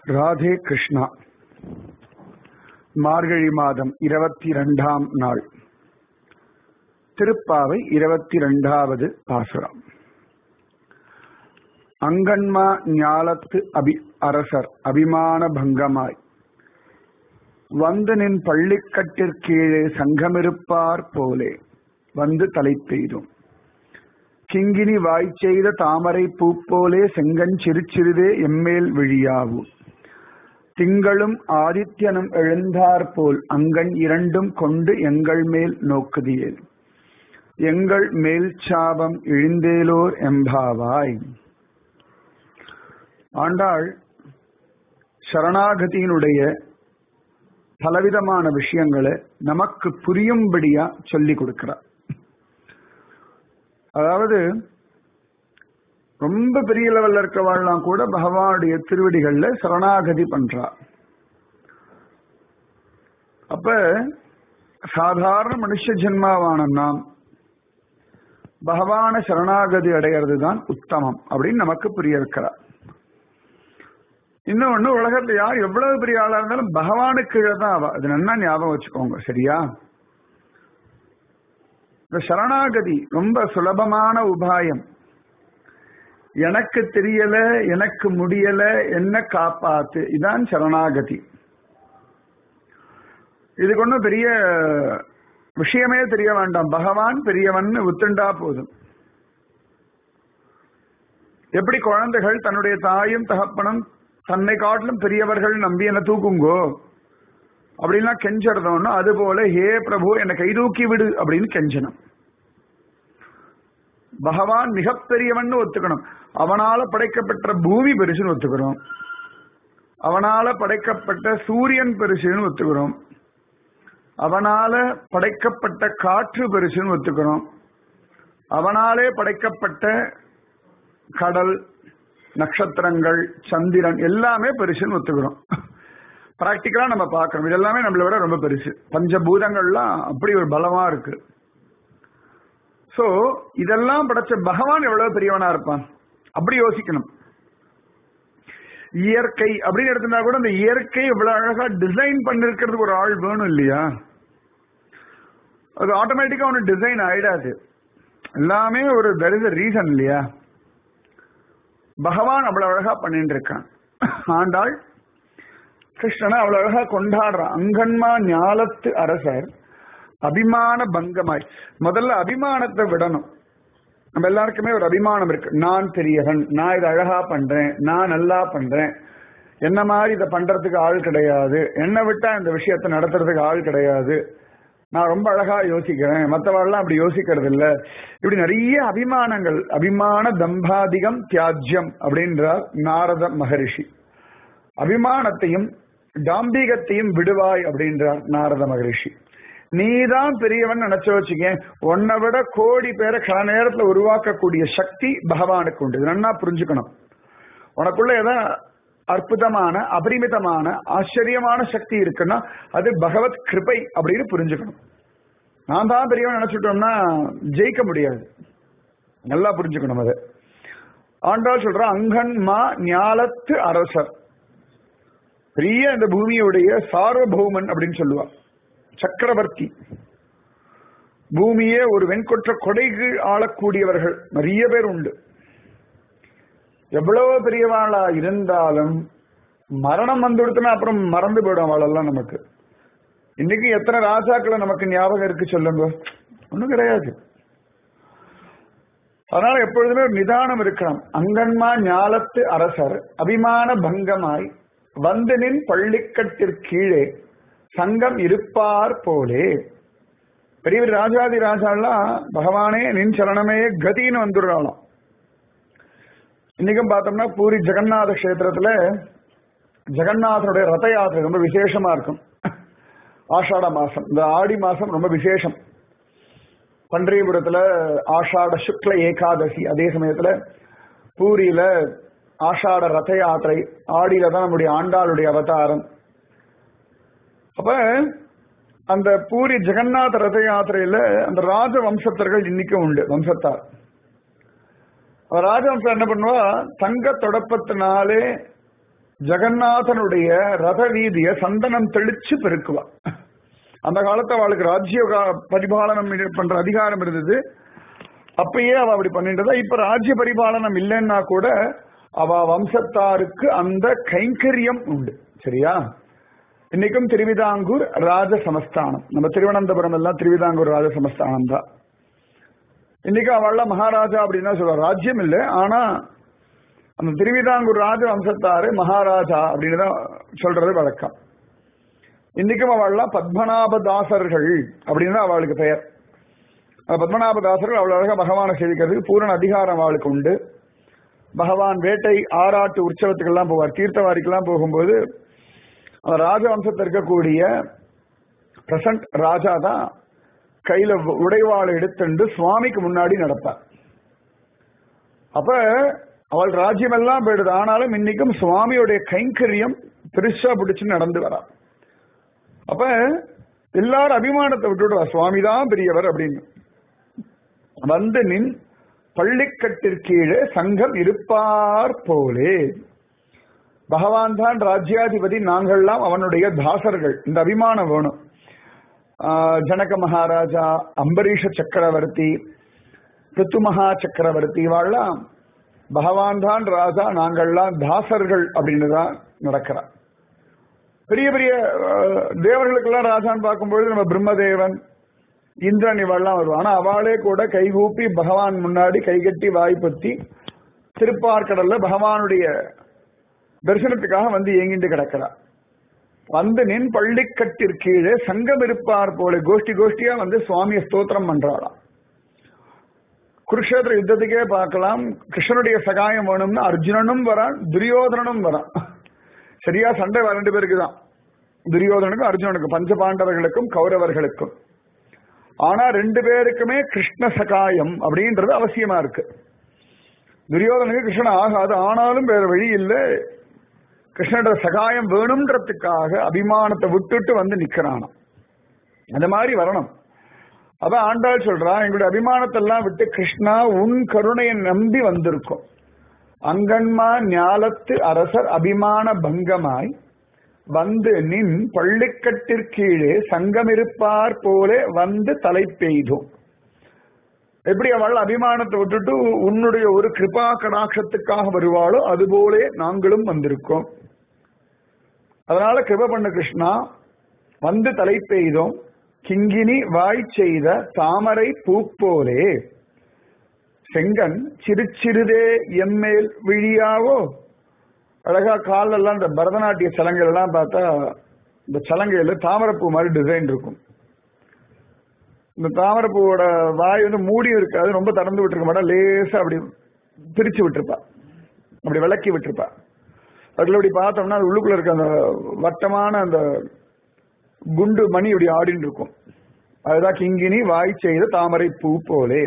ராதே கிருஷ்ணா. மார்கழி மாதம் 22ஆம் நாள். திருப்பாவை 22வது பாசுரம். அங்கன்மா ஞாலத்து அரசர் அபிமான பங்கமாய் வந்து நின் பள்ளிக்கட்டிற்கீழே சங்கமிருப்பார் போலே வந்து தலை பெய்தும் கிங்கினி வாய் செய்த தாமரை பூப்போலே செங்கஞ்சிறுச்சிறுதே எம்மேல் விழியாவும் திங்களும் ஆதித்யனும் எழுந்தாற்போல் அங்கண் இரண்டும் கொண்டு எங்கள் மேல் நோக்குதியேல் எங்கள் மேல் சாபம் இழிந்தேலோர் எம்பாவாய். ஆண்டாள் சரணாகதியினுடைய பலவிதமான விஷயங்களை நமக்கு புரியும்படியா சொல்லி கொடுக்கிறார். அதாவது ரொம்ப பெரிய லெவல்ல இருக்கவாள்லாம் கூட பகவானுடைய திருவடிகள்ல சரணாகதி பண்றா. அப்ப சாதாரண மனுஷ ஜென்மாவான நாம் பகவான சரணாகதி அடைகிறது தான் உத்தமம் அப்படின்னு நமக்கு புரிய வைக்கிறார். இன்னொன்னு, உலகத்துல யார் எவ்வளவு பெரிய ஆளா இருந்தாலும் பகவானுக்கு கீழே தான் ஆவா. அது நல்லா ஞாபகம் வச்சுக்கோங்க, சரியா? இந்த சரணாகதி ரொம்ப சுலபமான உபாயம். எனக்கு தெரியல, எனக்கு முடியல, என்ன காப்பாத்து, இதான் சரணாகதி. இதுக்கு ஒன்றும் பெரிய விஷயமே தெரிய வேண்டாம். பகவான் பெரியவன் உத்துண்டா போதும். எப்படி குழந்தைகள் தன்னுடைய தாயும் தகப்பனும் தன்னை காட்டிலும் பெரியவர்கள் நம்பி என்ன தூக்குங்கோ அப்படின்னா கெஞ்சறதோன்னு, அது போல ஹே பிரபு என்னை கை தூக்கி விடு அப்படின்னு கெஞ்சணும். பகவான் மிகப்பெரியவன் ஒத்துக்கணும். அவனால படைக்கப்பட்ட பூமி பெருசுன்னு ஒத்துக்கிறோம், அவனால படைக்கப்பட்ட சூரியன் பெருசுன்னு ஒத்துக்கிறோம், அவனால படைக்கப்பட்ட காற்று பெருசுன்னு ஒத்துக்கிறோம், அவனாலே படைக்கப்பட்ட கடல், நட்சத்திரங்கள், சந்திரன் எல்லாமே பெருசுன்னு ஒத்துக்கிறோம். பிராக்டிக்கலா நம்ம பார்க்கணும், இதெல்லாமே நம்மளை விட ரொம்ப பெருசு. பஞ்சபூதங்கள்லாம் அப்படி ஒரு பலமா இருக்கு. சோ இதெல்லாம் படைச்ச பகவான் எவ்வளவு பெரியவனா இருப்பான் அப்படி யோசிக்கணும். இயற்கை அப்படின்னு எடுத்துட்டா கூட அந்த இயற்கை எவ்வளவு அழகா டிசைன் பண்ணிருக்கிறதுக்கு ஒரு ஆள் வேணும் இல்லையா? அது ஆட்டோமேட்டிக்கா ஒன்று டிசைன் ஆயிடாது. எல்லாமே ஒரு there is a ரீசன் இல்லையா? பகவான் அவ்வளவு அழகா பண்ணிட்டு இருக்கான். ஆண்டாள் கிருஷ்ணனை அவ்வளவு அழகா கொண்டாடுறான். அங்கன்மா ஞாலத்து அரசர் அபிமான பங்கமாய். முதல்ல அபிமானத்தை விடணும். நம்ம எல்லாருக்குமே ஒரு அபிமானம் இருக்கு. நான் பெரியவன், நான் இதை அழகா பண்றேன், நான் நல்லா பண்றேன், என்ன மாதிரி இதை பண்றதுக்கு ஆள் கிடையாது, என்னை விட்டா இந்த விஷயத்தை நடத்துறதுக்கு ஆள் கிடையாது, நான் ரொம்ப அழகா யோசிக்கிறேன், மற்றவாள்லாம் அப்படி யோசிக்கிறது இல்லை. இப்படி நிறைய அபிமானங்கள். அபிமான தம்பாதிகம் தியாஜ்யம் அப்படின்றார் நாரத மகரிஷி. அபிமானத்தையும் டாம்பிகத்தையும் விடுவாய் அப்படின்றார் நாரத மகரிஷி. நீதான் பெரியவன் நினைச்சு வச்சுக்க, உன்னை விட கோடி பேரை கல நேரத்துல உருவாக்கக்கூடிய சக்தி பகவானுக்கு உண்டு. இது நல்லா புரிஞ்சுக்கணும். உனக்குள்ள ஏதாவது அற்புதமான, அபரிமிதமான, ஆச்சரியமான சக்தி இருக்குன்னா அது பகவத் கிருபை அப்படின்னு புரிஞ்சுக்கணும். நான் தான் பெரியவன் நினைச்சுட்டோம்னா ஜெயிக்க முடியாது. நல்லா புரிஞ்சுக்கணும் அது. ஆண்டாள் சொல்ற அங்கன்மா ஞாலத்து அரசர், பெரிய இந்த பூமியுடைய சார்வபௌமன் அப்படின்னு சொல்லுவா. சக்கரவர்த்தி. பூமியே ஒரு வெண்கொற்ற கொடைக்கு ஆளக்கூடியவர்கள் நிறைய பேர் உண்டு. எவ்வளவு பெரியவாளா இருந்தாலும் மரணம் வந்துடுத்துனா அப்புறம் மறந்து போயிடும் அவளெல்லாம் நமக்கு. இன்னைக்கு எத்தனை ராஜாக்களை நமக்கு ஞாபகம் இருக்கு சொல்லுங்க? ஒண்ணும் கிடையாது. அதனால எப்பொழுதுமே ஒரு நிதானம் இருக்கலாம். அங்கன்மா ஞாலத்து அரசர் அபிமான பங்கமாய் வந்து நின் பள்ளிக்கட்டிற்கீழே சங்கம் இருப்பார் போலே. பெரிய ராஜாதி ராஜாலாம் பகவானே நின் சரணமே கதின்னு வந்துடுறாளாம். இன்னைக்கும் பார்த்தோம்னா பூரி ஜெகநாத கஷேத்திரத்துல ஜெகநாதனுடைய ரத யாத்திரை ரொம்ப விசேஷமா இருக்கும். ஆஷாட மாசம், இந்த ஆடி மாசம் ரொம்ப விசேஷம். பன்றியபுரத்துல ஆஷாட சுக்ல ஏகாதசி, அதே சமயத்துல பூரியில ஆஷாட ரத யாத்திரை, ஆடியில தான் நம்முடைய ஆண்டாளுடைய அவதாரம். அப்ப அந்த பூரி ஜெகநாத ரத யாத்திரையில அந்த ராஜவம்சத்தர்கள் இன்னைக்கும் உண்டு. வம்சத்தார் ராஜவம்சம் என்ன பண்ணுவா, தங்க தொடப்பத்தினாலே ஜெகநாதனுடைய ரத வீதிய சந்தனம் தெளிச்சு பெருக்குவா. அந்த காலத்து அவளுக்கு ராஜ்ய பரிபாலனம் பண்ற அதிகாரம் இருந்தது. அப்பயே அவ அப்படி பண்ணிட்டதா. இப்ப ராஜ்ய பரிபாலனம் இல்லைன்னா கூட அவ வம்சத்தாருக்கு அந்த கைங்கரியம் உண்டு. சரியா? இன்னைக்கும் திருவிதாங்கூர் ராஜ சமஸ்தானம். நம்ம திருவனந்தபுரம் எல்லாம் திருவிதாங்கூர் ராஜ சமஸ்தானம் தான். இன்னைக்கு அவள மகாராஜா அப்படின்னா சொல்லுவா. ராஜ்யம் இல்லை, ஆனா அந்த திருவிதாங்கூர் ராஜ வம்சத்தாரு மகாராஜா அப்படின்னு தான் சொல்றது வழக்கம். இன்னைக்கும் அவள்லாம் பத்மநாபதாசர்கள் அப்படின்னு அவளுக்கு பெயர். பத்மநாபதாசர்கள் அவ்வளவு அழகா பகவானை சேவிக்கிறதுக்கு பூரண அதிகாரம் அவளுக்கு உண்டு. பகவான் வேட்டை ஆராட்டு உற்சவத்துக்கெல்லாம் போவார். தீர்த்தவாரிக்கெல்லாம் போகும்போது அந்த ராஜவம்சத்தில் இருக்கக்கூடிய பிரசன்ட் ராஜா தான் கையில உடைவாளை எடுத்துண்டு சுவாமிக்கு முன்னாடி நடப்பார். அப்ப அவள் ராஜ்யம் எல்லாம் போயிடுது. ஆனாலும் இன்னைக்கும் சுவாமியுடைய கைங்கரியம் பெருசா பிடிச்சு நடந்து வரா. அப்ப எல்லாரும் அபிமானத்தை விட்டுடுவா, சுவாமிதான் பெரியவர் அப்படின்னு. வந்து நின் பள்ளிக்கட்டிற்கீழே சங்கம் இருப்பார் போலே. பகவான் தான் ராஜ்யாதிபதி, நாங்கள்லாம் அவனுடைய தாசர்கள். இந்த அபிமானம் வேணும். ஜனக மகாராஜா, அம்பரீஷ சக்கரவர்த்தி, பிருத்து மகா சக்கரவர்த்தி வாழலாம் பகவான் தான் ராஜா, நாங்கள்லாம் தாசர்கள் அப்படின்னு தான் நடக்கிறார். பெரிய பெரிய தேவர்களுக்கெல்லாம் ராஜான்னு பார்க்கும்பொழுது நம்ம பிரம்மதேவன், இந்திரன் இவெல்லாம் வருவான். ஆனா அவளே கூட கைகூப்பி பகவான் முன்னாடி கைகட்டி வாய்ப்பத்தி திருப்பார்கடல்ல பகவானுடைய தரிசனத்துக்காக வந்து ஏங்கிட்டு கிடக்கிறார். வந்து நின் பள்ளிக்கட்டிற்கீழே சங்கம் இருப்பார் போல கோஷ்டி கோஷ்டியா வந்து சுவாமியை ஸ்தோத்திரம் பண்றாளாம். குருஷேத்திர யுத்தத்துக்கே பார்க்கலாம். கிருஷ்ணனுடைய சகாயம் வேணும்னா அர்ஜுனனும் வரான், துரியோதனனும் வரான். சரியா சண்டை ரெண்டு பேருக்கு தான், துரியோதனுக்கும் அர்ஜுனனுக்கும், பஞ்ச பாண்டவர்களுக்கும் கௌரவர்களுக்கும். ஆனா ரெண்டு பேருக்குமே கிருஷ்ண சகாயம் அப்படின்றது அவசியமா இருக்கு. துரியோதனுக்கு கிருஷ்ணன் ஆகாது, ஆனாலும் வேற வழி இல்லை, கிருஷ்ணனோட சகாயம் வேணும்ன்றதுக்காக அபிமானத்தை விட்டுட்டு வந்து நிக்கிறான். அந்த மாதிரி வரணும். அதான் ஆண்டாள் சொல்றா, எங்களுடைய அபிமானத்தை எல்லாம் விட்டு கிருஷ்ணா உன் கருணையை நம்பி வந்திருக்கோம். அங்கன்மா ஞாலத்து அரசர் அபிமான பங்கமாய் வந்து நின் பள்ளிக்கட்டிற்கீழே சங்கமிருப்பார் போலே வந்து தலை பெய்தோம். எப்படி அவள் அபிமானத்தை விட்டுட்டு உன்னுடைய ஒரு கிருபா கடாட்சத்துக்காக வருவாளோ அதுபோலே நாங்களும் வந்திருக்கோம். அதனால கிருப பண்ண கிருஷ்ணா, வந்து தலை பெய்தோம். கிங்கினி வாய் செய்த தாமரை பூ போலே செங்கன் சிறு சிறுதே எம்மேல் விழியாவோ. அழகா காலெல்லாம் இந்த பரதநாட்டிய சலங்கைகள் எல்லாம் பார்த்தா இந்த சலங்கையில தாமரைப்பூ மாதிரி டிசைன் இருக்கும். இந்த தாமரைப்பூவோட வாய் வந்து மூடி இருக்காது, ரொம்ப திறந்து விட்டுருக்க மாட்டா, லேசா அப்படி பிரிச்சு விட்டுருப்பா, அப்படி விளக்கி விட்டுருப்பா. அதுல இப்படி பார்த்தோம்னா அது உள்ளுக்குள்ள இருக்க அந்த வட்டமான அந்த குண்டு மணி இப்படி ஆடின்னு இருக்கும். அதுதான் கிங்கினி வாய் செய்த தாமரை பூ போலே.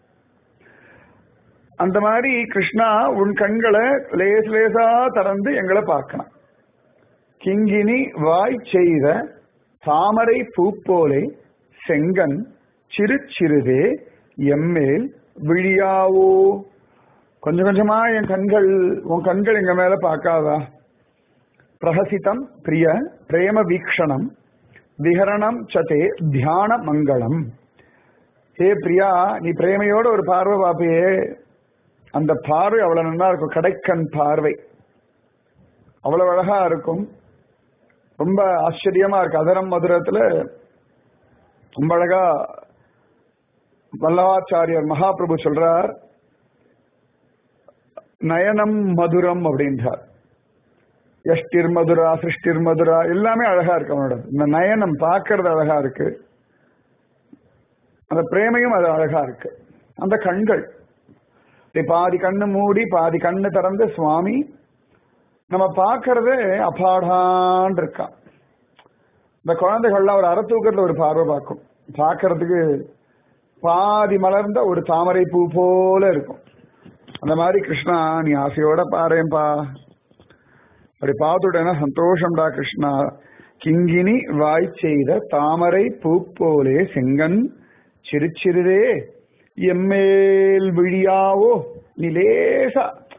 அந்த மாதிரி கிருஷ்ணா உன் கண்களை லேஸ் லேசா திறந்து எங்களை பார்க்கணும். கிங்கினி வாய் செய்த தாமரை பூ போலே செங்கன் சிறு சிறுதே எம்மேல் விழியாவோ. கொஞ்சம் கொஞ்சமா என் கண்கள், உன் கண்கள் எங்க மேல பார்க்காதா? பிரஹசிதம் பிரிய பிரேம வீக்ஷணம் விஹரணம் சதே தியான மங்களம். ஏ பிரியா, நீ பிரேமையோட ஒரு பார்வை பாப்பையே, அந்த பார்வை அவ்வளவு நல்லா இருக்கும். கடைக்கண் பார்வை அவ்வளவு அழகா இருக்கும், ரொம்ப ஆச்சரியமா இருக்கு. அதரம் மதுரத்துல ரொம்ப அழகா வல்லவாச்சாரியர் மகாபிரபு சொல்றார், நயனம் மதுரம் அப்படின்றார். எஷ்டிர் மதுரா சிருஷ்டிர் மதுரா எல்லாமே அழகா இருக்கு அவனோட. இந்த நயனம் பார்க்கறது அழகா இருக்கு, அந்த பிரேமையும் அது அழகா இருக்கு. அந்த கண்கள் பாதி கண்ணு மூடி பாதி கண்ணு திறந்து சுவாமி நம்ம பார்க்கறதே அபாடான் இருக்கான். இந்த குழந்தைகள்லாம் ஒரு அறத்தூக்கத்துல ஒரு பார்வை பார்க்கும், பார்க்கறதுக்கு பாதி மலர்ந்த ஒரு தாமரை பூ போல இருக்கும். அந்த மாதிரி கிருஷ்ணா நீ ஆசையோட பாருப்பா, அப்படி பார்த்துட்டேன்னா சந்தோஷம்டா கிருஷ்ணா. கிங்கினி வாய் செய்த தாமரை பூ போலே செங்கன் சிறு சிறுதே எம்மேல் விழியாவோ. நீ லேசா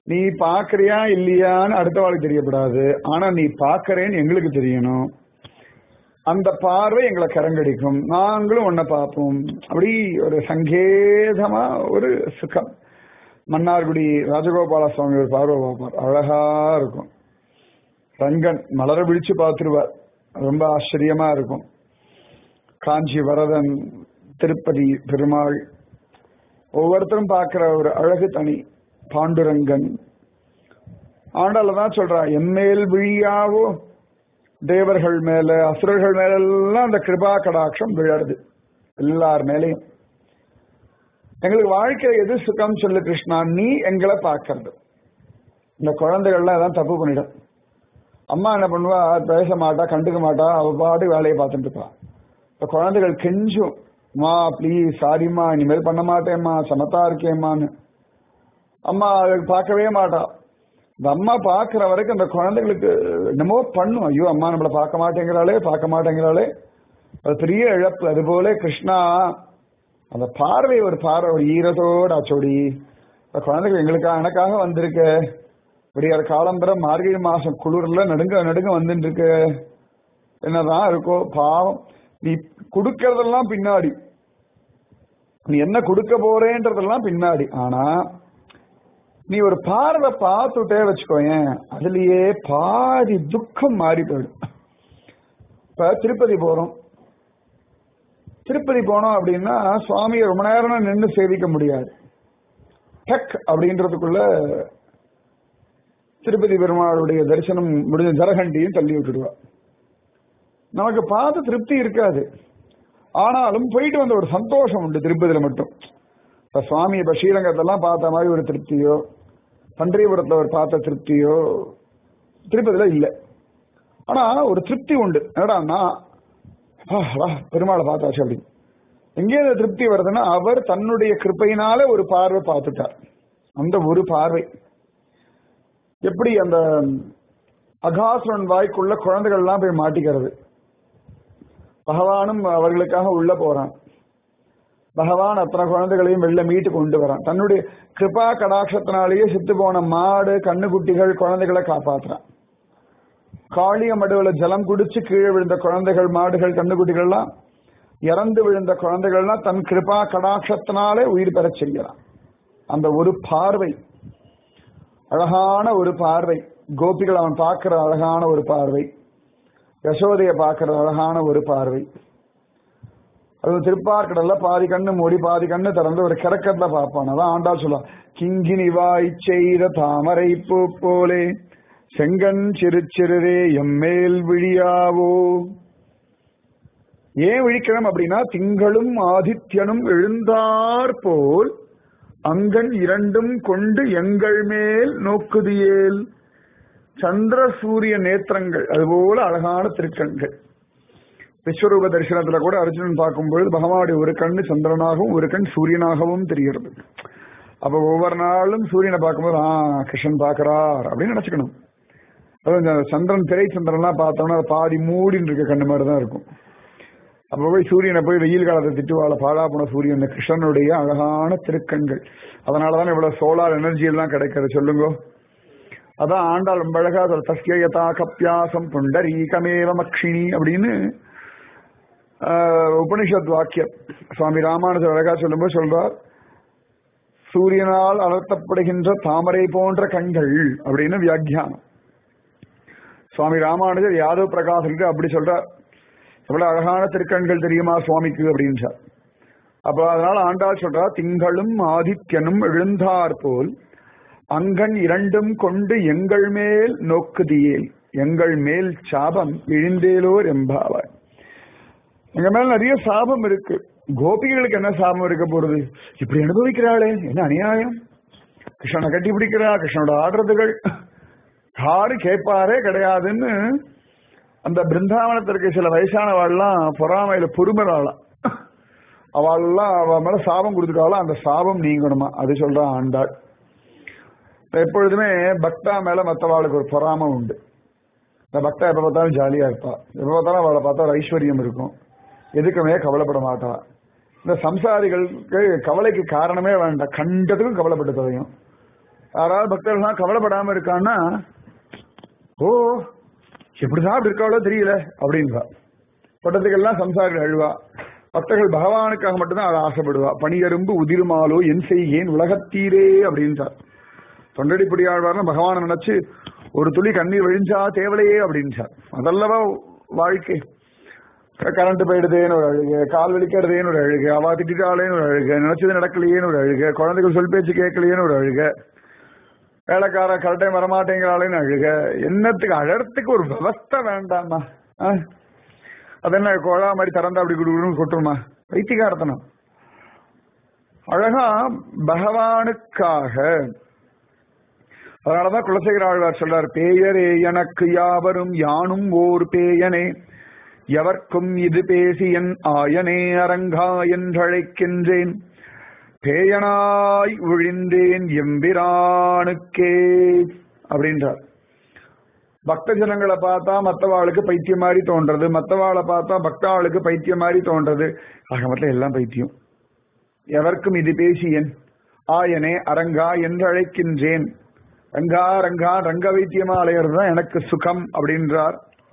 நீ பாக்குறியா இல்லையான்னு அடுத்த வாழ்க்கை தெரியப்படாது. ஆனா நீ பாக்குறேன்னு எங்களுக்கு தெரியணும். அந்த பார்வை எங்களை கரங்கடிக்கும், நாங்களும் உன்னை பார்ப்போம். அப்படி ஒரு சங்கேதமா ஒரு சுகம். மன்னார்குடி ராஜகோபால சுவாமி ஒரு பார்வை பார்ப்பார், அழகா இருக்கும். ரங்கன் மலர பிடிச்சு பார்த்துருவார், ரொம்ப ஆச்சரியமா இருக்கும். காஞ்சி வரதன், திருப்பதி பெருமாள், ஒவ்வொருத்தரும் பார்க்கிற ஒரு அழகு தனி. பாண்டுரங்கன் ஆண்டால தான் சொல்றா, எம்மேல் விழியாவோ தேவர்கள் மேல அசுரர்கள் மேல எல்லாம் அந்த கிருபா கடாட்சம் விழருது எல்லார் மேலையும். எங்களுக்கு வாழ்க்கையில எது சுகம் சொல்லு கிருஷ்ணா, நீ எங்களை பார்க்கறது. இந்த குழந்தைகள்லாம் ஏதாவது தப்பு பண்ணிடும், அம்மா என்ன பண்ணுவா, பேச மாட்டா, கண்டுக்க மாட்டா, அவ பாட்டு வேலையை பார்த்துட்டு இருப்பா. இந்த குழந்தைகள் கெஞ்சும், மா ப்ளீஸ் சாரிம்மா, இனிமேல் பண்ண மாட்டேம்மா, சமத்தா இருக்கேம்மான்னு. அம்மா அதுக்கு பார்க்கவே மாட்டா. இந்த அம்மா பார்க்கிற வரைக்கும் அந்த குழந்தைகளுக்கு என்னமோ பண்ணும், ஐயோ அம்மா நம்மளை பார்க்க மாட்டேங்கிறாளே, அது பெரிய இழப்பு. அதுபோல கிருஷ்ணா அந்த பார்வை, ஒரு பார்வை, ஒரு ஈரத்தோட அச்சோடி இந்த குழந்தைகள் எனக்காக வந்திருக்க, விடியாத காலம்பர மார்கழி மாசம் குளிர்ல நடுங்க வந்துட்டு இருக்கு, என்னதான் இருக்கோ பாவம். நீ கொடுக்கறதெல்லாம் பின்னாடி, நீ என்ன கொடுக்க போறேன்றதெல்லாம் பின்னாடி. ஆனா நீ ஒரு பார்வை பார்த்துட்டே வச்சுக்கோயேன், அதுலயே பாதி துக்கம் மாறி போயிடும். இப்ப திருப்பதி போனோம் அப்படின்னா சுவாமியை ரொம்ப நேரம் நின்று சேவிக்க முடியாது. டக் அப்படின்றதுக்குள்ள திருப்பதி பெருமாளுடைய தரிசனம் முடிஞ்ச ஜரகண்டியும் தள்ளி விட்டுடுவா. நமக்கு பார்த்து திருப்தி இருக்காது, ஆனாலும் போயிட்டு வந்த ஒரு சந்தோஷம் உண்டு திருப்பதியில மட்டும். இப்ப சுவாமி இப்ப ஸ்ரீரங்கத்தெல்லாம் பார்த்த மாதிரி ஒரு திருப்தியோ, பண்டரிபுரத்துல ஒரு பார்த்த திருப்தியோ திருப்பதியில இல்லை. ஆனா ஒரு திருப்தி உண்டு, என்னடான்னா பெருமாளை பார்த்தாச்சு அப்படின்னு. எங்கே அந்த திருப்தி வருதுன்னா, அவர் தன்னுடைய கிருப்பையினால ஒரு பார்வை பார்த்துட்டார். அந்த ஒரு பார்வை எப்படி அந்த அகாசுரன் வாய்க்குள்ள குழந்தைகள் எல்லாம் போய் மாட்டிக்கிறது, பகவானும் அவர்களுக்காக உள்ள போறான். பகவான் அத்தனை குழந்தைகளையும் வெளில மீட்டு கொண்டு வரான். தன்னுடைய கிருபா கடாட்சத்தினாலேயே சித்து போன மாடு, கண்ணுக்குட்டிகள், குழந்தைகளை காப்பாற்றுறான். காளிய மடுவுல ஜலம் குடிச்சு கீழே விழுந்த குழந்தைகள், மாடுகள், கண்ணுக்குட்டிகள் எல்லாம், இறந்து விழுந்த குழந்தைகள் எல்லாம் தன் கிருபா கடாட்சத்தினாலே உயிர் பெறச் செய்யறான். அந்த ஒரு பார்வை, அழகான ஒரு பார்வை. கோபிகள் அவன் பார்க்கிற அழகான ஒரு பார்வை, யசோதைய பார்க்கிற அழகான ஒரு பார்வை. அது திருப்பார்கடல்ல பாதி கண்ணு மூடி பாதி கண்ணு திறந்து ஒரு கிறக்கத்துல பார்ப்பான். அதான் ஆண்டாள் சொல்லுவான், கிங்கினி வாய் செய்த தாமரை பூ போலே செங்கன் சிறு சிறுரே எம்மேல் விழியாவோ. ஏன் விழிக்கணும் அப்படின்னா, திங்களும் ஆதித்யனும் எழுந்தார் போல் அங்கன் இரண்டும் கொண்டு எங்கள் மேல் நோக்குதியேல். சந்திர சூரிய நேத்திரங்கள், அதுபோல அழகான திருக்கண்கள். விஸ்வரூப தரிசனத்துல கூட அர்ஜுனன் பார்க்கும்பொழுது பகவானுடைய ஒரு கண்ணு சந்திரனாகவும் ஒரு கண் சூரியனாகவும் தெரிகிறது. அப்ப ஒவ்வொரு நாளும் சூரியனை பார்க்கும்போது கிருஷ்ணன் பார்க்கிறார் அப்படின்னு நினைச்சுக்கணும். அது சந்திரன், திரை சந்திரன்லாம் பார்த்தோம்னா பாதி மூடின்னு இருக்க கண்ணு மாதிரி தான் இருக்கும். அப்ப போய் சூரியனை போய் வெயில் காலத்தை திட்டுவாள, பாழா போன சூரியன் கிருஷ்ணனுடைய அழகான திருக்கண்கள். அதனாலதான் இவ்வளவு சோலார் எனர்ஜி எல்லாம் கிடைக்கிறது சொல்லுங்க. அதான் ஆண்டாள் ரொம்ப அழகா தஸ்யதா கப்பியாசம் புண்டரீகமேவ மக்ஷினி அப்படின்னு உபனிஷத் வாக்கியம் சுவாமி ராமானுஜர் அழகா சொல்லும்போது சொல்றார், சூரியனால் அலர்த்தப்படுகின்ற தாமரை போன்ற கண்கள் அப்படின்னு வியாக்கியானம். சுவாமி ராமானுஜர் யாதவ் பிரகாஷ் அப்படி சொல்றார், எவ்வளவு அழகான திருக்கண்கள் தெரியுமா சுவாமிக்கு அப்படின்றார். அப்ப அதனால ஆண்டாள் சொல்றா, திங்களும் ஆதித்யனும் எழுந்தார் போல் அங்கன் இரண்டும் கொண்டு எங்கள் மேல் நோக்குதியேல். எங்கள் மேல் சாபம் இழிந்தேலோர் எம்பாவாய். எங்க மேல நிறைய சாபம் இருக்கு. கோபிகளுக்கு என்ன சாபம் இருக்க போறது? இப்படி அனுபவிக்கிறாளே, என்ன அநியாயம். கிருஷ்ணனை கட்டி பிடிக்கிறா, கிருஷ்ணனோட ஆடுறதுகள் யாரு கேட்பாரே கிடையாதுன்னு அந்த பிருந்தாவனத்திற்கு சில வயசானவாள்லாம் பொறாமையில பொறுமராளாம். அவள்லாம் அவ மேல சாபம் கொடுத்துட்டாலும் அந்த சாபம் நீங்கணுமா, அது சொல்றா ஆண்டாள். எப்பொழுதுமே பக்தா மேல மற்றவாளுக்கு ஒரு பொறாமை உண்டு. இந்த பக்தா எப்ப பார்த்தாலும் ஜாலியா இருப்பா, எப்ப பார்த்தாலும் அவளை பார்த்தா ஒரு ஐஸ்வர்யம் இருக்கும், எதுக்குமே கவலைப்பட மாட்டா. இந்த சம்சாரிகளுக்கு கவலைக்கு காரணமே வேண்டாம், கண்டதுக்கும் கவலைப்பட்டு தொலையும். யாராவது பக்தர்கள்லாம் கவலைப்படாம இருக்கான்னா ஓ எப்படிதான் அப்படி இருக்காளோ தெரியல அப்படின்பா. பட்டத்துக்கெல்லாம் சம்சாரிகள் அழுவா. பக்தர்கள் பகவானுக்காக மட்டும்தான் அதை ஆசைப்படுவா. பனியரும்பு உதிருமாலோ என் செய்கேன் உலகத்தீரே அப்படின்றார். தொண்டடிப்படி ஆழ்வார்னா பகவானை நினைச்சு ஒரு துளி கண்ணீர் விழிஞ்சா தேவலையே அப்படின்றார். அதல்லவா வாழ்க்கை. கரண்ட் போயிடுதேன்னு ஒரு அழுக, கால் வலிக்கிறதேன்னு ஒரு அழுக, அவா திட்டாளேன்னு ஒரு அழுக, நினைச்சது நடக்கலையேன்னு ஒரு அழுக, குழந்தைகள் சொல் பேச்சு கேட்கலையேன்னு ஒரு அழுக, வேலைக்கார கரெக்டே வரமாட்டேங்கிறாளேன்னு அழுக. என்னத்துக்கு அழறதுக்கு ஒரு விவஸ்தை வேண்டாமா? அதென்ன கோழா மாதிரி திறந்தா அப்படி குடுக்கணும் கொட்டுமா? பைத்தியகாரத்தனம். அழகா பகவானுக்காக. அதனாலதான் குலசேகர ஆழ்வார் சொல்றார், பேயரே எனக்கு யாவரும் யானும் ஓர் பேயனே, எவர்க்கும் இது பேசி என் ஆயனே அரங்கா என்றழைக்கின்றேன், பேயனாய் ஒழிந்தேன் எம்பிரானுக்கே அப்படின்றார். பக்த ஜனங்களை பார்த்தா மற்றவாளுக்கு பைத்தியம் மாதிரி தோன்றது, மற்றவாளை பார்த்தா பக்தாளுக்கு பைத்தியம் மாதிரி தோன்றது. ஆக மொத்தம் எல்லாம் பைத்தியம். எவர்க்கும் இது பேசி என் ஆயனே அரங்கா என்று அழைக்கின்றேன். ரங்கா ரங்கா ரங்க வைத்தியமா அலையிறது தான் எனக்கு சுகம் அப்படின்றார்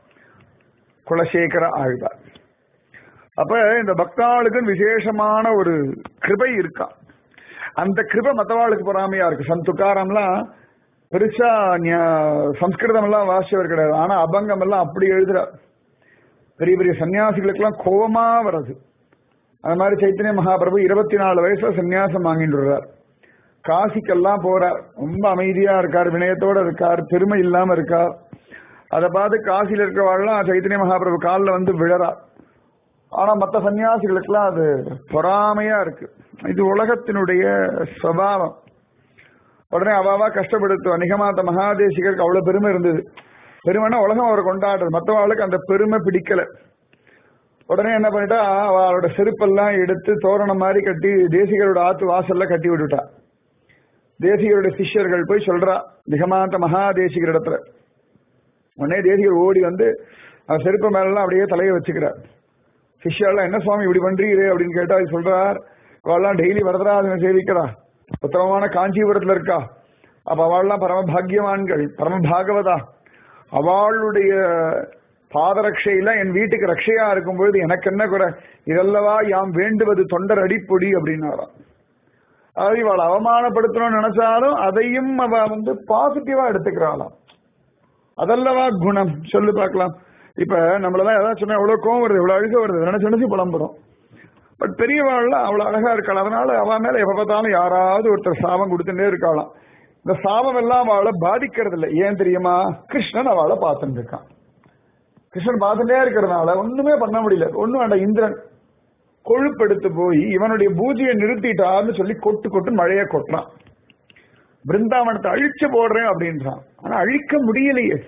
குலசேகர ஆழ்வார். அப்ப இந்த பக்தாளுக்கு விசேஷமான ஒரு கிருபை இருக்கா. அந்த கிருபை மற்றவாளுக்கு பொறாமையா இருக்கு. சந்த் துக்காராம்லாம் பெருசா சம்ஸ்கிருதம் எல்லாம் வாசிச்சவர் கிடையாது. ஆனா அபங்கம் எல்லாம் அப்படி எழுதுறார். பெரிய பெரிய சன்னியாசிகளுக்கு எல்லாம் கோபமா வருது. அந்த மாதிரி சைத்தன்ய மகாபிரபு 24 வயசுல சன்னியாசம் வாங்கிட்டு வர்றார். காசிக்கெல்லாம் போறார். ரொம்ப அமைதியா இருக்கார், வினயத்தோட இருக்கார், பெருமை இல்லாம இருக்கார். அதை பார்த்து காசியில் இருக்கிறவாள்லாம் சைத்தன்ய மகாபிரபு காலில் வந்து விழறார். ஆனா மற்ற சன்னியாசிகளுக்கெல்லாம் அது பொறாமையா இருக்கு. இது உலகத்தினுடைய சுபாவம். உடனே அவாவா கஷ்டப்படுத்துவா. நிகமாத்த மகாதேசிகருக்கு அவ்வளவு பெருமை இருந்தது. பெருமைனா உலகம் அவர் கொண்டாடுறது. மற்றவாளுக்கு அந்த பெருமை பிடிக்கல. உடனே என்ன பண்ணிட்டா, அவளோட செருப்பெல்லாம் எடுத்து தோரணம் மாதிரி கட்டி தேசிகரோட ஆத்து வாசல்ல கட்டி விட்டுட்டா. தேசிகருடைய சிஷ்யர்கள் போய் சொல்றா நிகமாந்த மகாதேசிகர் இடத்துல. உடனே தேசிகர் ஓடி வந்து செருப்பு மேலாம் அப்படியே தலையை வச்சுக்கிறார். சிஷ்யாலாம் என்ன சுவாமி இப்படி பண்றீரே அப்படின்னு கேட்டா சொல்றார், அவெல்லாம் டெய்லி வரதராஜனை சேவிக்கிறா, உத்தமமான காஞ்சிபுரத்துல இருக்கா. அப்ப அவள்லாம் பரமபாகியவான்கள், பரமபாகவதா. அவளுடைய பாதரட்சையில என் வீட்டுக்கு ரட்சையா இருக்கும் பொழுது எனக்கு என்ன குறை? இதல்லவா யாம் வேண்டுவது தொண்டர் அடிப்பொடி அப்படின்னாராம். அதாவது இவளை அவமானப்படுத்தணும்னு நினைச்சாலும் அதையும் அவ வந்து பாசிட்டிவா எடுத்துக்கிறாளாம். அதல்லவா குணம். சொல்லு பார்க்கலாம். இப்ப நம்மளதான் ஏதாவது சொன்னா எவ்வளவு கோவம் வருது, எவ்வளவு அழுக வருது, நினைச்சு நினைச்சு புலம்புறோம். பட் பெரியவாள்லாம் அவ்வளவு அழகா இருக்காள். அதனால அவ மேல எப்ப பார்த்தாலும் யாராவது ஒருத்தர் சாபம் கொடுத்துட்டே இருக்காளாம். இந்த சாபம் எல்லாம் அவளை பாதிக்கிறது இல்லை. ஏன் தெரியுமா? கிருஷ்ணன் அவளை பார்த்துட்டு இருக்கான். கிருஷ்ணன் பார்த்துட்டே இருக்கிறதுனால ஒண்ணுமே பண்ண முடியல. ஒண்ணும் வேண்டாம், இந்திரன் கொழுப்பெடுத்து போய் இவனுடைய பூஜையை நிறுத்திட்டான்னு சொல்லி கொட்டு கொட்டு மழைய கொட்டுறான். பிருந்தாவனத்தை அழிச்சு போடுறேன் அப்படின்றான். ஆனா அழிக்க முடியலையே.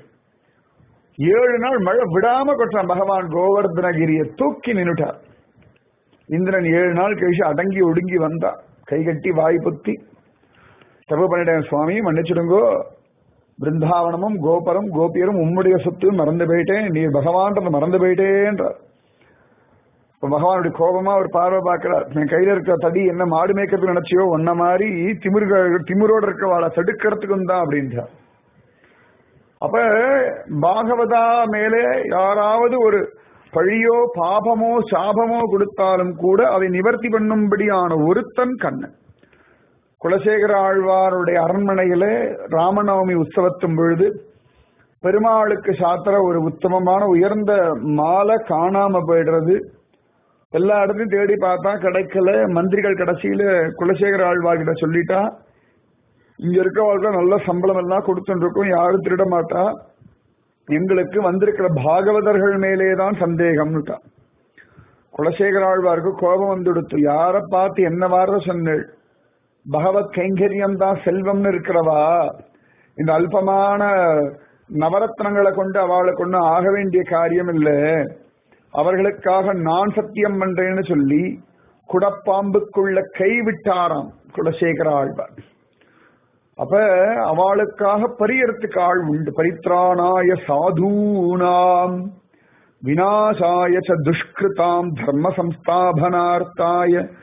7 நாள் மழை விடாம கொட்டுறான். பகவான் கோவர்தனகிரியை தூக்கி நின்னுட்டார். இந்திரன் 7 நாள் கழிச்சு அடங்கி ஒடுங்கி வந்தா. கை கட்டி வாய் பொத்தி தப்பு பண்ணிட்டேன் சுவாமி, மன்னிச்சுடுங்கோ. பிருந்தாவனமும் கோபரம் கோபியரும் உம்முடைய சொத்து மறந்து போயிட்டேன், நீ பகவான் மறந்து போயிட்டேன்றார். இப்ப பகவானுடைய கோபமா ஒரு பார்வை பார்க்கிறார். என் கையில இருக்கிற தடி என்ன மாடு மேய்க்கிறதுக்கு நினைச்சியோ, ஒன்ன மாதிரி திமிரோட இருக்கவாளை தடுக்கிறதுக்கு தான் அப்படின்றார். அப்ப பாகவதா மேலே யாராவது ஒரு பழியோ பாபமோ சாபமோ கொடுத்தாலும் கூட அதை நிவர்த்தி பண்ணும்படியான ஒருத்தன் கண்ணன். குலசேகர ஆழ்வாருடைய அரண்மனையில ராமநவமி உற்சவத்தும் பொழுது பெருமாளுக்கு சாத்திர ஒரு உத்தமமான உயர்ந்த மாலை காணாம போயிடுறது. எல்லா இடத்தையும் தேடி பார்த்தா கிடைக்கல. மந்திரிகள் கடைசியில குலசேகர ஆழ்வார்கிட்ட சொல்லிட்டா, இங்க இருக்கவாழ்க்கை நல்ல சம்பளம் எல்லாம் கொடுத்துட்டு இருக்கும், யாரும் திருட மாட்டா, எங்களுக்கு வந்திருக்கிற பாகவதர்கள் மேலேதான் சந்தேகம்னுட்டா. குலசேகர ஆழ்வாருக்கு கோபம் வந்துடுத்து. யார பார்த்து என்ன வார சொன்னேள்? பகவத் கைங்கரியம் தான் செல்வம்னு இருக்கிறவா இந்த அல்பமான நவரத்னங்களை கொண்டு அவளுக்கு ஒன்னும் ஆக வேண்டிய காரியம் இல்லை, அவர்களுக்காக நான் சத்தியம் பண்றேன்னு சொல்லி குடப்பாம்புக்குள்ள கைவிட்டாராம் குலசேகர ஆழ்வார். அப்ப அவளுக்காக பரியறதுக்கு ஆள் உண்டு. பரித்ராணாய சாதூனாம் விநாசாய ச துஷ்கிருதாம் தர்ம சம்ஸ்தாபனார்த்தாய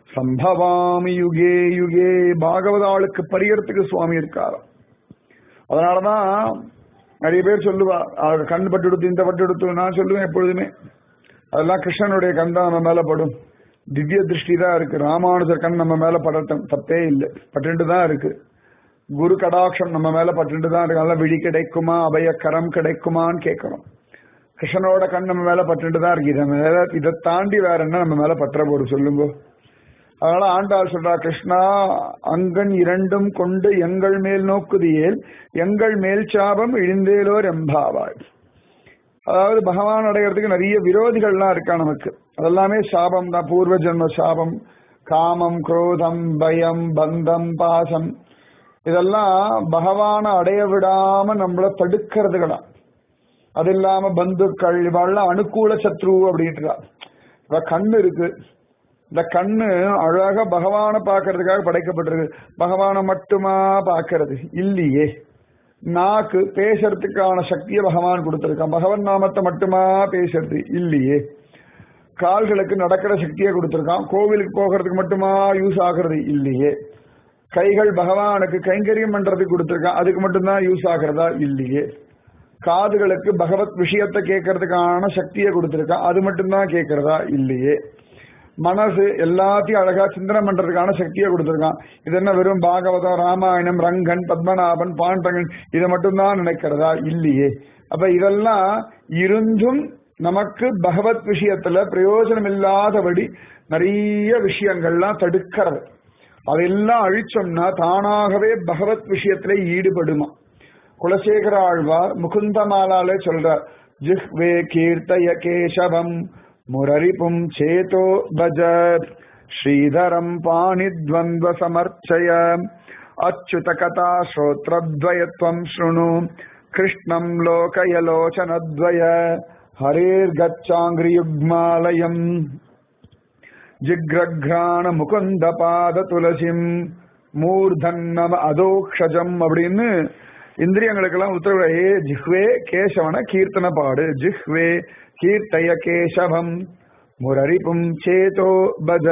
சம்பவாமி யுகே யுகே. பாகவதாளுக்கு பரியறதுக்கு சுவாமி இருக்காரு. அதனாலதான் நிறைய பேர் சொல்லுவா, கண் பட்டு எடுத்து இந்த பட்டு எடுத்து. நான் சொல்லுவேன் எப்பொழுதுமே, அதெல்லாம் கிருஷ்ணனுடைய கண் தான் நம்ம மேல படும். திவ்ய திருஷ்டி தான் இருக்கு. ராமானுஜர் கண் நம்ம மேல படட்டும், தப்பே இல்லை, பட்டு தான் இருக்கு. குரு கடாட்சம் நம்ம மேல பட்டு தான் இருக்கு. அதெல்லாம் விழி கிடைக்குமா, அபய கரம் கிடைக்குமான்னு கேட்கிறோம். கிருஷ்ணனோட கண் நம்ம மேல பட்டு தான் இருக்கு. இதை தாண்டி வேற என்ன நம்ம மேல பற்ற போடு சொல்லுங்க. அதனால ஆண்டாள் சொல்றா, கிருஷ்ணா அங்கன் இரண்டும் கொண்டு எங்கள் மேல் நோக்குதியேல் எங்கள் மேல் சாபம் இழிந்தேலோர் எம்பாவாய். அதாவது பகவான் அடைகிறதுக்கு நிறைய விரோதிகள்லாம் இருக்கா நமக்கு. அதெல்லாமே சாபம் தான். பூர்வ ஜென்ம சாபம், காமம், குரோதம், பயம், பந்தம், பாசம், இதெல்லாம் பகவானை அடைய விடாம நம்மள தடுக்கிறதுகளா. அது இல்லாம பந்துக்கள், இவெல்லாம் அனுகூல சத்ரு அப்படின்றா. இவ கண்ணு இருக்கு, இந்த கண்ணு அழகா பகவானை பாக்குறதுக்காக படைக்கப்பட்டிருக்கு. பகவானை மட்டுமா பாக்குறது இல்லையே. நாக்கு பேசுறதுக்கான சக்தியை பகவான் கொடுத்திருக்கான். பகவன் நாமத்தை மட்டுமா பேசுறது இல்லையே. கால்களுக்கு நடக்கிற சக்தியை கொடுத்திருக்கான். கோவிலுக்கு போகிறதுக்கு மட்டுமா யூஸ் ஆகிறது இல்லையே. கைகள் பகவானுக்கு கைங்கரியம் பண்றதுக்கு கொடுத்திருக்கான். அதுக்கு மட்டும்தான் யூஸ் ஆகிறதா இல்லையே. காதுகளுக்கு பகவத் விஷயத்தை கேட்கறதுக்கான சக்தியை கொடுத்திருக்கான். அது மட்டும்தான் கேட்கறதா இல்லையே. மனசு எல்லாத்தையும் அழகா சிந்தனை பண்றதுக்கான சக்தியை கொடுத்திருக்கான். இது என்ன வெறும் பாகவதம், ராமாயணம், ரங்கன், பத்மநாபன், பாண்டங்கன் இதை மட்டும்தான் நினைக்கிறதா இல்லையே. அப்ப இதெல்லாம் இருந்தும் நமக்கு பகவத் விஷயத்துல பிரயோஜனம் இல்லாதபடி நிறைய விஷயங்கள்லாம் தடுக்கிறது. அதெல்லாம் அழிச்சோம்னா தானாகவே பகவத் விஷயத்திலே ஈடுபடுமா. குலசேகர ஆழ்வார் முகுந்தமாலாலே சொல்றார், ஜிஹ்வே கீர்த்தய கேசவம் முரரிபும் சேதோ பஜ ஸ்ரீதரம் பாணித்வந்த்வ சமர்ச்சய அச்சுத கதா ஸ்ரோத்ரத்வயத்வம் ஸ்ருணு கிருஷ்ணம் லோகயலோச்சனத்வய ஹரேர் கச்சாங்கிரியுக்மாலயம் ஜிக்ரக்ராண முகுந்த பாத துளசிம் மூர்தன்னம அதோக்ஷஜம் அப்படின்னு இந்திரியங்களுக்கெல்லாம் உத்தரவு. ஏ ஜிஹ்வே கேசவன கீர்த்தன பாடு. ஜிஹ்வே கீர்த்தய கேசவம் முரரிபும் சேதோ பஜ.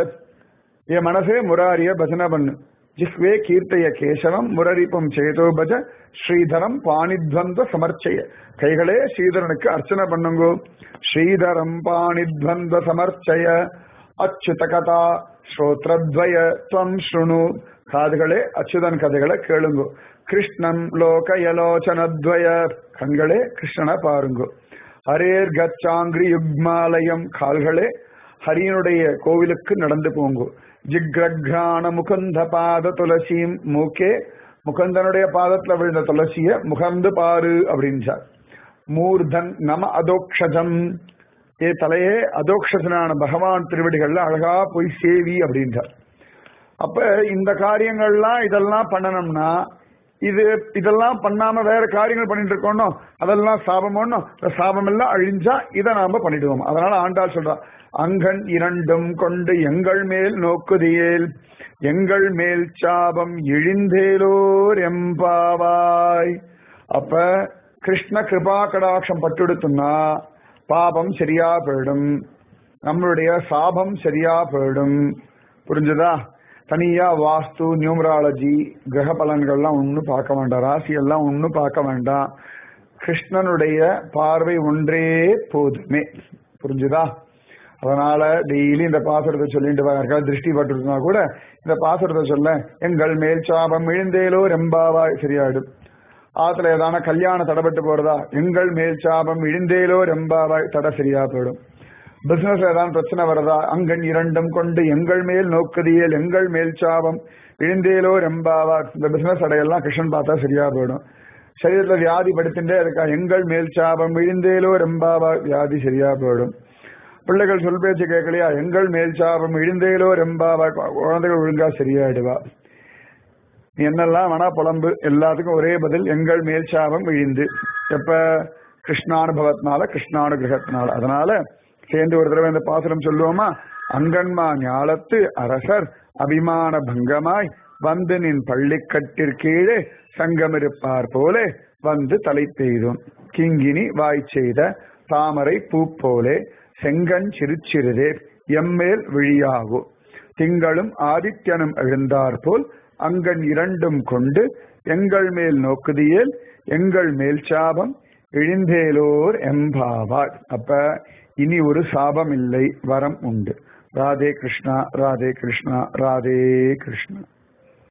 என் மனசே முராரிய பஜனை பண்ணு. ஜிஹ்வே கீர்த்தய கேசவம் முரரிபும் சேதோ பஜ ஸ்ரீதரம் பாணித்வந்த சமர்ச்சய. கைகளே ஸ்ரீதரனுக்கு அர்ச்சனை பண்ணுங்கோ. ஸ்ரீதரம் பாணித்வந்த சமர்ச்சய அச்சுத கதா ஸ்ரோத்ரத்வய துவம் ஸ்ருணு. காதுகளே அச்சுதன் கதைகளை கேளுங்கோ. கிருஷ்ணன் லோகயலோச்சனத்வய. கண்களே கிருஷ்ணனை பாருங்கோ. ஹரேர் கச்சாங்கிரி யுக்மாலயம். கால்களே ஹரியனுடைய கோவிலுக்கு நடந்து போங்கோ. ஜிக்ரக்ராண முகுந்த பாத துளசியும். மூக்கே முகந்தனுடைய பாதத்துல விழுந்த துளசிய முகந்து பாரு அப்படின்றார். மூர்தன் நம அதோக்ஷஜம். ஏ தலையே அதோக்ஷனான பகவான் திருவடிகள்ல அழகா போய் சேவி அப்படின்றார். அப்ப இந்த காரியங்கள்லாம் இதெல்லாம் பண்ணணும்னா இதெல்லாம் பண்ணாம வேற காரியங்கள் பண்ணிட்டு இருக்கோம், அதெல்லாம் சாபமோன்னு. சாபம் எல்லாம் அழிஞ்சா இதை நாம பண்ணிடுவோம். அதனால ஆண்டாள் சொல்றா, அங்கன் இரண்டும் கொண்டு எங்கள் மேல் நோக்குதியேல் எங்கள் மேல் சாபம் இழிந்தேலோர் எம்பாவாய். அப்ப கிருஷ்ண கிருபா கடாட்சம் பட்டுடுத்துனா பாபம் சரியா போயிடும், நம்மளுடைய சாபம் சரியா போயிடும். புரிஞ்சுதா? தனியா வாஸ்து, நியூமராலஜி, கிரக பலன்கள்லாம் ஒன்னும் பார்க்க வேண்டாம், ராசி எல்லாம் ஒன்னும் பார்க்க வேண்டாம். கிருஷ்ணனுடைய பார்வை ஒன்றே போதுமே. புரிஞ்சுதா? அதனால டெய்லி இந்த பாசுரத்தை சொல்லிட்டு யாருக்காவது திருஷ்டி பட்டுனா கூட இந்த பாசுரத்தை சொல்ல, எங்கள் மேல் சாபம் இழிந்தேலோ ரெம்பாவாய் சரியாயிடும். ஆத்துல ஏதான கல்யாணம் தடைபட்டு போறதா, எங்கள் மேல் சாபம் இழிந்தேலோ ரெம்பாவாய் தடை சரியா போயிடும். பிசினஸ் ஏதாவது பிரச்சனை வருதா, அங்கன் இரண்டும் கொண்டு எங்கள் மேல் நோக்குதியல் எங்கள் மேல் சாபம் இழிந்தேலோ ரெம்பாவா. இந்த பிசினஸ் அடையெல்லாம் கிருஷ்ணன் பார்த்தா சரியா போயிடும். சரீரத்துல வியாதி படுத்துட்டே இருக்கா, எங்கள் மேல் சாபம் இழிந்தேலோ ரெம்பாவா, வியாதி சரியா போயிடும். பிள்ளைகள் சொல் பேச்சு கேட்கலையா, எங்கள் மேல் சாபம் இழிந்தேலோ ரெம்பாவா, குழந்தைகள் ஒழுங்கா சரியாயிடுவா. நீ என்னெல்லாம் வேணா புலம்பு, எல்லாத்துக்கும் ஒரே பதில், எங்கள் மேல் சாபம் இழிந்து. எப்ப? கிருஷ்ணானுபவத்தினால, கிருஷ்ணானுகிரகத்தினால. அதனால சேர்ந்து ஒரு தடவை இந்த பாசுரம் சொல்லுவோமா? அங்கன்மா ஞாலத்து அரசர் அபிமான பங்கமாய் வந்து நின் பள்ளிக்கட்டிற்கீழே சங்கமிருப்பார் போலே வந்து தலை பெய்தும் கிங்கினி வாய் செய்த தாமரை பூ போலே செங்கன் சிறுச்சிறுதே எம்மேல் விழியாகும் திங்களும் ஆதித்யனும் எழுந்தார் போல் அங்கன் இரண்டும் கொண்டு எங்கள் மேல் நோக்குதியேல் எங்கள் மேல் சாபம் இழிந்தேலோர் எம்பாவார். அப்ப இனி ஒரு சாபம் இல்லை, வரம் உண்டு. ராதே கிருஷ்ணா, ராதே கிருஷ்ணா, ராதே கிருஷ்ணா.